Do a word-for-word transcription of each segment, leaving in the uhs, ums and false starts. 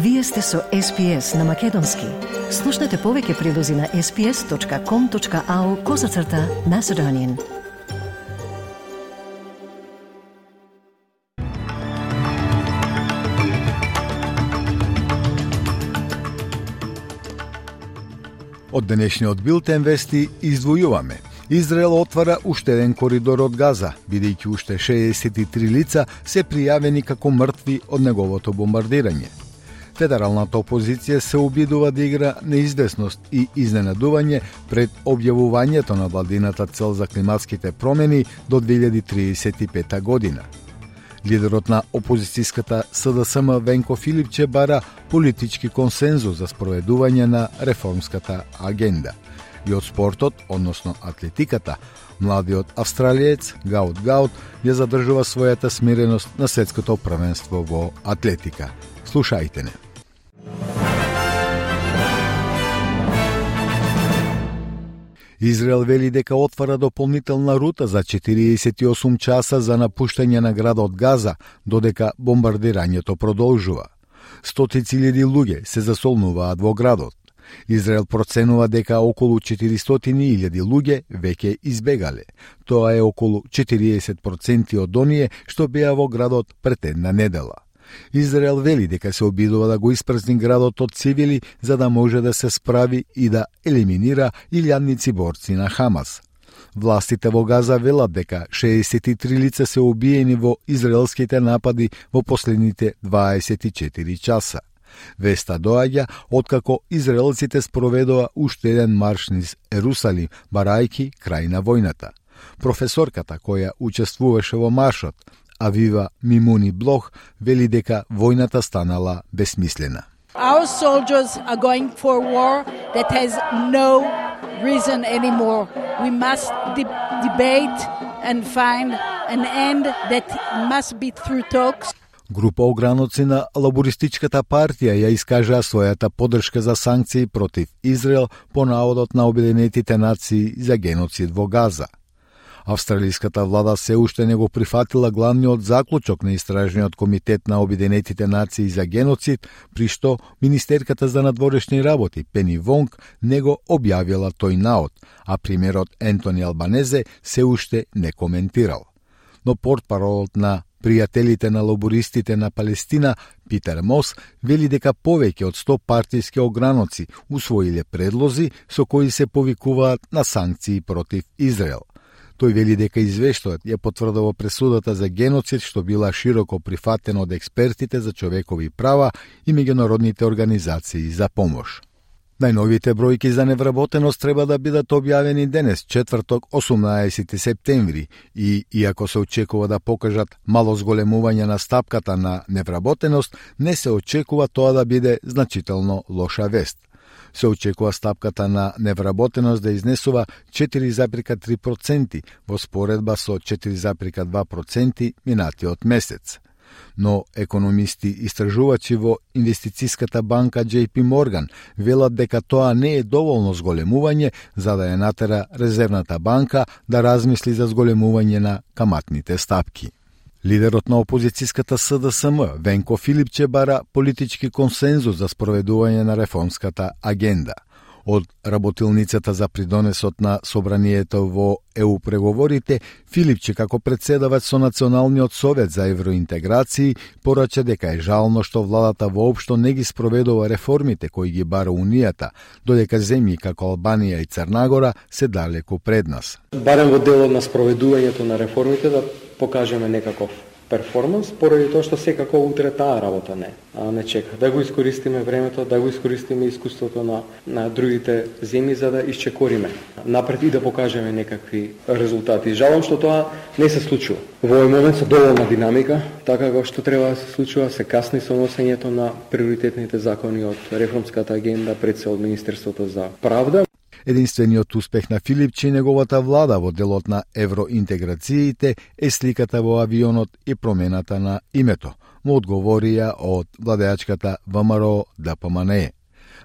Вие сте со Ес Пи Ес на Македонски. Слушнете повеќе прилози на ес пи ес точка ком точка ей ю козацрта Macedonian. Од денешниот билтен вести издвојуваме. Израел отвара уште еден коридор од Газа, бидејќи уште шеесет и три лица се пријавени како мртви од неговото бомбардирање. Федералната опозиција се обидува да игра неизвестност и изненадување пред објавувањето на владината цел за климатските промени до две илјади триесет и пета година. Лидерот на опозицијската С Д С М Венко Филипче бара политички консензус за спроведување на реформската агенда. И од спортот, односно атлетиката, младиот австралиец Гаут Гаут ја задржува својата смиреност на светското првенство во атлетика. Слушајте не. Израел вели дека отвара дополнителна рута за четириесет и осум часа за напуштање на градот Газа, додека бомбардирањето продолжува. Стотици илјади луѓе се засолнуваат во градот. Израел проценува дека околу четиристотини илјади луѓе веќе избегале. Тоа е околу четириесет проценти од оние што беа во градот пред една недела. Израел вели дека се обидува да го испразни градот од цивили за да може да се справи и да елиминира илјадници борци на Хамас. Властите во Газа велат дека шеесет и три лица се убиени во израелските напади во последните дваесет и четири часа. Веста доаѓа откако израелците спроведоа уште еден марш низ Ерусалим, барајки крај на војната. Професорката која учествуваше во маршот, Авива Мимуни Блох, вели дека војната станала безсмислена. Our soldiers are going for war that has no reason anymore. We must de- debate and find an end that must be through talks. Група ограноци на лабористичката партија ја искажаа својата поддршка за санкции против Израел по наводот на Обединетите нации за геноцид во Газа. Австралиската влада се уште не го прифатила главниот заклучок на Истражниот комитет на Обединетите нации за геноцид, при што Министерката за надворешни работи Пени Вонг не го објавила тој наод, а премиерот Ентони Албанезе се уште не коментирал. Но портпаролот на пријателите на лабористите на Палестина, Питер Мос, вели дека повеќе од сто партиски ограноци усвоиле предлози со кои се повикуваат на санкции против Израел. Тој вели дека извештајот ја потврдува пресудата за геноцид што била широко прифатена од експертите за човекови права и меѓународните организации за помош. Најновите бројки за невработеност треба да бидат објавени денес, четврток, осумнаесети септември, и иако се очекува да покажат мало зголемување на стапката на невработеност, не се очекува тоа да биде значително лоша вест. Се очекува стапката на невработеност да изнесува четири зарез три проценти во споредба со четири зарез два проценти минатиот месец. Но економисти истражувачи во инвестицијската банка Џеј Пи Морган велат дека тоа не е доволно зголемување за да ја натера Резервната банка да размисли за зголемување на каматните стапки. Лидерот на опозицијската С Д С М Венко Филипче бара политички консензус за спроведување на реформската агенда. Од работилницата за придонесот на собранието во Е У преговорите, Филипче како председавач со Националниот совет за евроинтеграции порача дека е жално што владата воопшто не ги спроведува реформите кои ги бара Унијата, додека земји како Албанија и Црнагора се далеку пред нас. Барем во делот на спроведувањето на реформите да покажеме некаков перформанс, поради тоа што секако утре таа работа не, а не чека. Да го искористиме времето, да го искористиме искуството на, на другите земји за да исчекориме напред и да покажеме некакви резултати. Жалам што тоа не се случува. Во овој момент со доволна динамика, така како што треба да се случува, се касни со носењето на приоритетните закони од реформската агенда, пред се од Министерството за правда. Единствениот успех на Филипче и неговата влада во делот на евроинтеграциите е сликата во авионот и промената на името, му одговорија од владеачката ВМРО Д П М Н Е.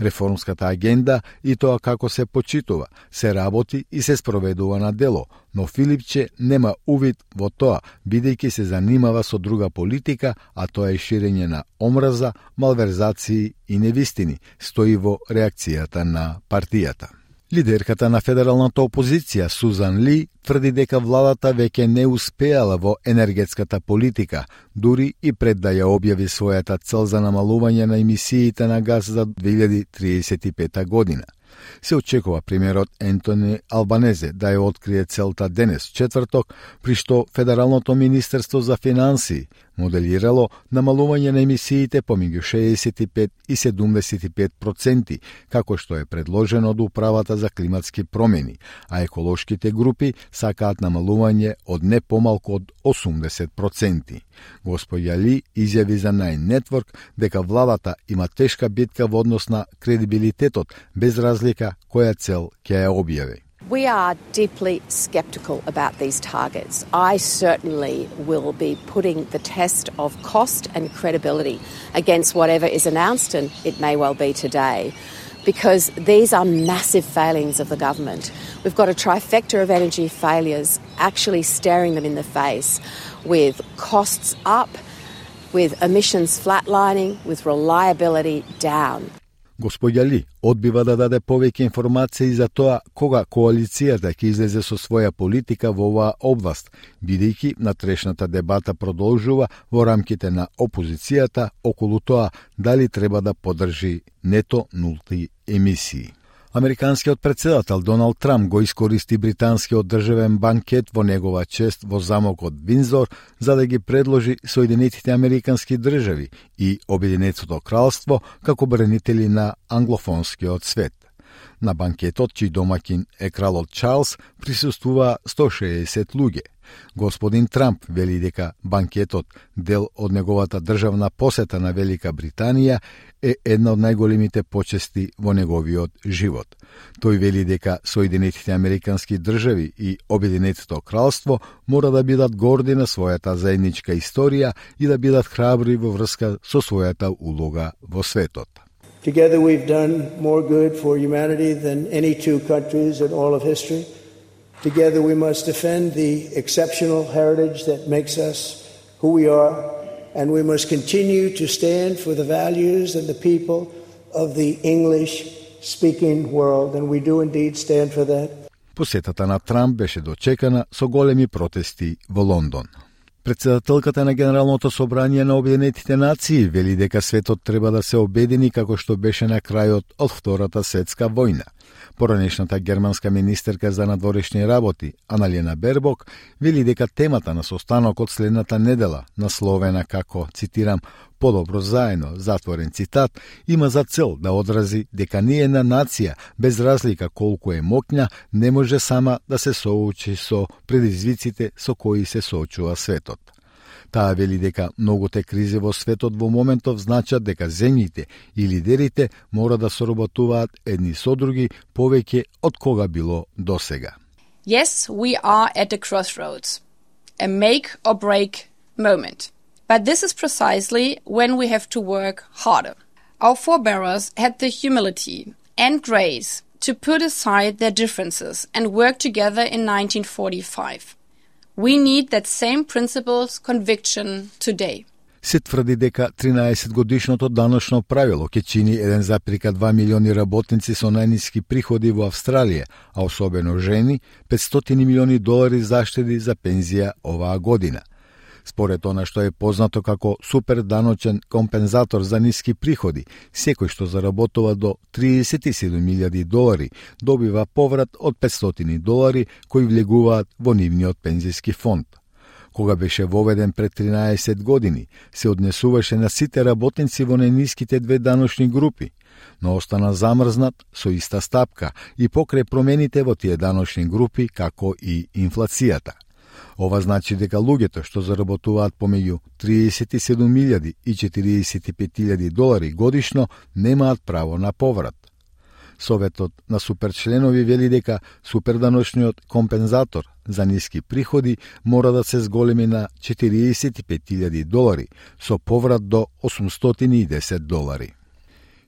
Реформската агенда и тоа како се почитува, се работи и се спроведува на дело, но Филипче нема увид во тоа, бидејќи се занимава со друга политика, а тоа е ширење на омраза, малверзации и невистини, стои во реакцијата на партијата. Лидерката на федералната опозиција Сузан Ли тврди дека владата веќе не успеала во енергетската политика, дури и пред да ја објави својата цел за намалување на емисиите на газ за две илјади триесет и пета година. Се очекува премиерот Ентони Албанезе да ја открие целта денес, четврток, при што Федералното министерство за финансии моделирало намалување на емисиите помеѓу шеесет и пет и седумдесет и пет проценти, како што е предложено од Управата за климатски промени, а еколошките групи сакаат намалување од не помалку од осумдесет проценти. Господја Ли изјави за Nine Network дека владата има тешка битка во однос на кредибилитетот, без разлика која цел ќе ја објави. We are deeply sceptical about these targets. I certainly will be putting the test of cost and credibility against whatever is announced, and it may well be today, because these are massive failings of the government. We've got a trifecta of energy failures actually staring them in the face, with costs up, with emissions flatlining, with reliability down. Господја Ли одбива да даде повеќе информации за тоа кога коалицијата ќе излезе со своја политика во оваа област, бидејќи натрешната дебата продолжува во рамките на опозицијата околу тоа дали треба да поддржи нето нулти емисии. Американскиот претседател Доналд Трамп го искористи британскиот државен банкет во негова чест во замокот Виндзор за да ги предложи Соединетите Американски држави и Обединетото кралство како бранители на англофонскиот свет. На банкетот, чиј домаќин е кралот Чарлс, присуствува сто шеесет луѓе. Господин Трамп вели дека банкетот, дел од неговата државна посета на Велика Британија, е една од најголемите почести во неговиот живот. Тој вели дека Соединетите Американски држави и Обединетото кралство мора да бидат горди на својата заедничка историја и да бидат храбри во врска со својата улога во светот. Together we've done more good for humanity than any two countries in all of history. Together we must defend the exceptional heritage that makes us who we are, and we must continue to stand for the values and the people of the English-speaking world, and we do indeed stand for that. Посетата на Трамп беше дочекана со големи протести во Лондон. Председателката на Генералното собрание на Обединетите нации вели дека светот треба да се обедини како што беше на крајот од Втората светска војна. Поранешната германска министерка за надворешни работи, Аналена Бербок, вели дека темата на состанокот следната недела, насловена како, цитирам, "Подобро заедно", затворен цитат, има за цел да одрази дека ниедна нација, без разлика колку е моќна, не може сама да се соочи со предизвиците со кои се соочува светот. Таа вели дека многуте кризи во светот во моментов значат дека земјите и лидерите мора да соработуваат едни со други повеќе од кога било досега. Yes, we are at a crossroads, a make or break moment. But this is precisely when we have to work harder. Our forebears had the humility and grace to put aside their differences and work together in nineteen forty-five. We need that same principles conviction today. Се тврди дека тринаесетгодишното даночно правило ќе чини еден зарез два милиони работници со најниски приходи во Австралија, а особено жени, петстотини милиони долари заштеди за пензија оваа година. Според она што е познато како супер даночен компензатор за ниски приходи, секој што заработува до триесет и седум илјади долари добива поврат од петстотини долари кои влегуваат во нивниот пензиски фонд. Кога беше воведен пред тринаесет години, се однесуваше на сите работници во најниските две даночни групи, но остана замрзнат со иста стапка и покрај промените во тие даночни групи како и инфлацијата. Ова значи дека луѓето што заработуваат помеѓу триесет и седум илјади и четириесет и пет илјади долари годишно немаат право на поврат. Советот на суперчленови вели дека суперданочниот компензатор за ниски приходи мора да се зголеми на четириесет и пет илјади долари со поврат до осумстотини и десет долари.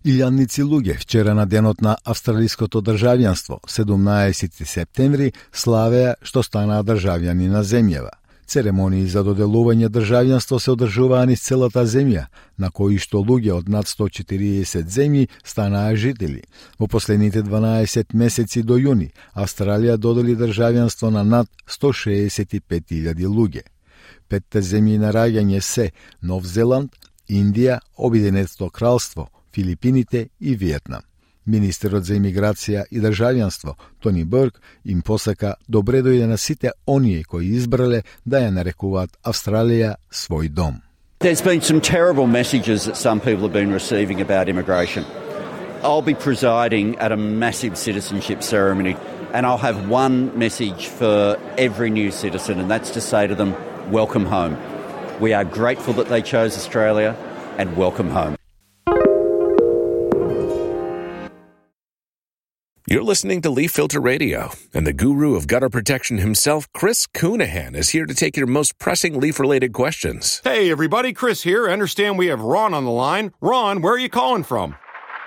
Илјадници луѓе вчера на денот на австралиското државјанство, седумнаесети септември, славеа што станаа државјани на земјава. Церемонии за доделување државјанство се одржуваа низ целата земја, на кои што луѓе од над сто и четириесет земји станаа жители. Во последните дванаесет месеци до јуни, Австралија додели државјанство на над сто шеесет и пет илјади луѓе. Петте земји на раѓање се Нов Зеланд, Индија, Обединетото кралство, Филипините и Виетнам. Министерот за имиграција и државјанство Тони Бурк им посака добре дојде на сите оние кои избрале да ја нарекуваат Австралија свој дом. There's been some terrible messages that some people have been receiving about immigration. I'll be presiding at a massive citizenship ceremony and I'll have one message for every new citizen, and that's to say to them, welcome home. We are grateful that they chose Australia, and welcome home. You're listening to Leaf Filter Radio, and the guru of gutter protection himself, Chris Coonahan, is here to take your most pressing leaf-related questions. Hey, everybody, Chris here. I understand we have Ron on the line. Ron, where are you calling from?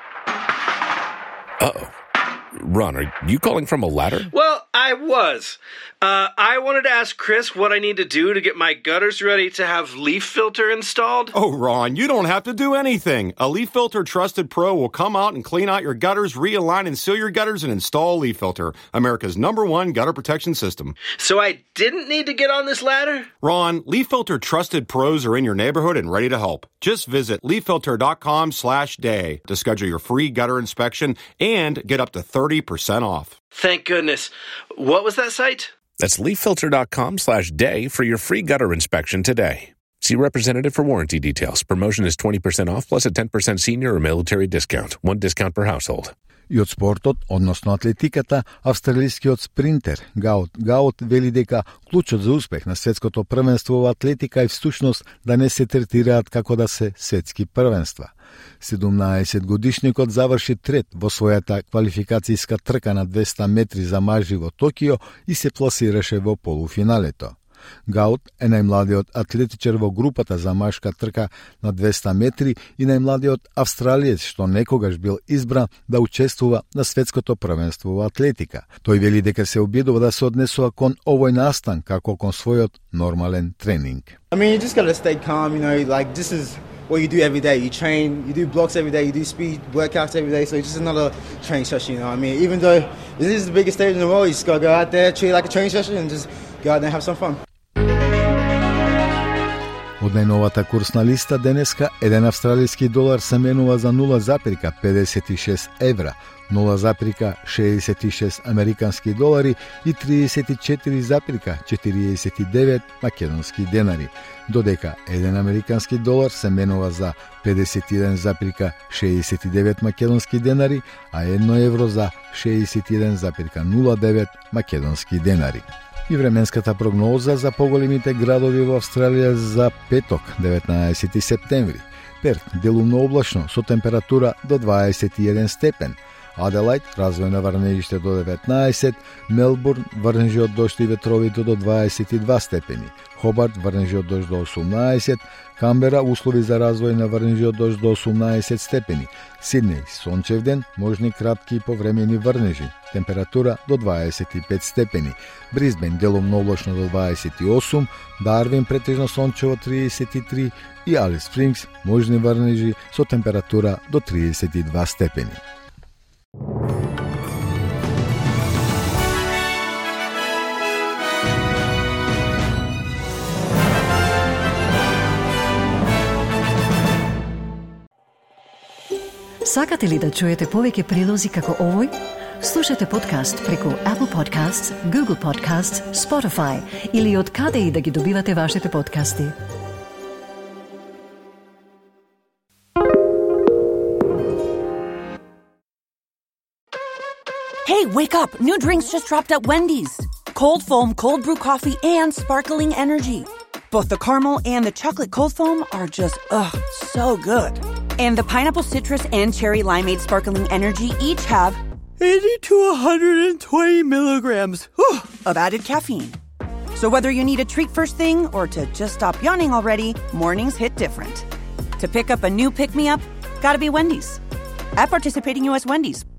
Uh-oh. Ron, are you calling from a ladder? Well, I was. Uh, I wanted to ask Chris what I need to do to get my gutters ready to have Leaf Filter installed. Oh, Ron, you don't have to do anything. A Leaf Filter Trusted Pro will come out and clean out your gutters, realign and seal your gutters, and install Leaf Filter, America's number one gutter protection system. So I didn't need to get on this ladder? Ron, Leaf Filter Trusted Pros are in your neighborhood and ready to help. Just visit leaffilter.com slash day to schedule your free gutter inspection and get up to thirty percent off. Thank goodness. What was that site? That's leaffilter.com slash day for your free gutter inspection today. See representative for warranty details. Promotion is twenty percent off plus a ten percent senior or military discount. One discount per household. И од спортот, односно атлетиката, австралискиот спринтер Гаут Гаут вели дека клучот за успех на светското првенство во атлетика е всушност да не се третираат како да се светски првенства. седумнаесет годишникот заврши трет во својата квалификацијска трка на двеста метри за мажи во Токио и се пласираше во полуфиналето. Гаут е најмладиот атлетичар во групата за мажка трка на двеста метри и најмладиот австралиец што некогаш бил избран да учествува на светското првенство во атлетика. Тој вели дека се обидува да се однесува кон овој настан како кон својот нормален тренинг. I mean, you just got to stay calm, you know, like this is what you do every day. You train, you do blocks every day, you do speed workouts every day, so it's just another training session, you know what I mean? Even though this is the biggest stage in the world, you just got to go out there, treat it like a training session and just go out there and have some fun. Од најновата курсна листа денеска еден австралиски долар се менува за нула запирка педесет и шест евра, нула запирка шеесет и шест американски долари и триесет и четири запирка четириесет и девет македонски денари, додека еден американски долар се менува за педесет и еден запирка шеесет и девет македонски денари, а едно евро за шеесет и еден запирка нула девет македонски денари. И временската прогноза за поголемите градови во Австралија за петок, деветнаесети септември. Перт, делумно облачно, со температура до дваесет и еден степен. Аделајд, развојно врнежиште до деветнаесет, Мелбурн, врнежи од дожд и ветровите до дваесет и два степени, Хобарт, врнежи од дожд до осумнаесет, Камбера, услови за развој на врнежи од дожд до осумнаесет степени, Сиднеј, сончев ден, можни кратки и повремени врнежи, температура до дваесет и пет степени, Брисбен, делумно облачно до дваесет и осум, Дарвин, претежно сончево триесет и три и Алис Спрингс, можни врнежи со температура до триесет и два степени. Сакате ли да чуете повеќе прилози како овој? Слушате подкаст преку Apple Podcasts, Google Podcasts, Spotify или од каде и да ги добивате вашите подкасти. Hey, wake up! New drinks just dropped at Wendy's. Cold foam, cold brew coffee, and sparkling energy. Both the caramel and the chocolate cold foam are just, ugh, so good. And the pineapple citrus and cherry limeade sparkling energy each have eighty to one hundred twenty milligrams whew, of added caffeine. So whether you need a treat first thing or to just stop yawning already, mornings hit different. To pick up a new pick-me-up, gotta be Wendy's. at participating U S Wendy's.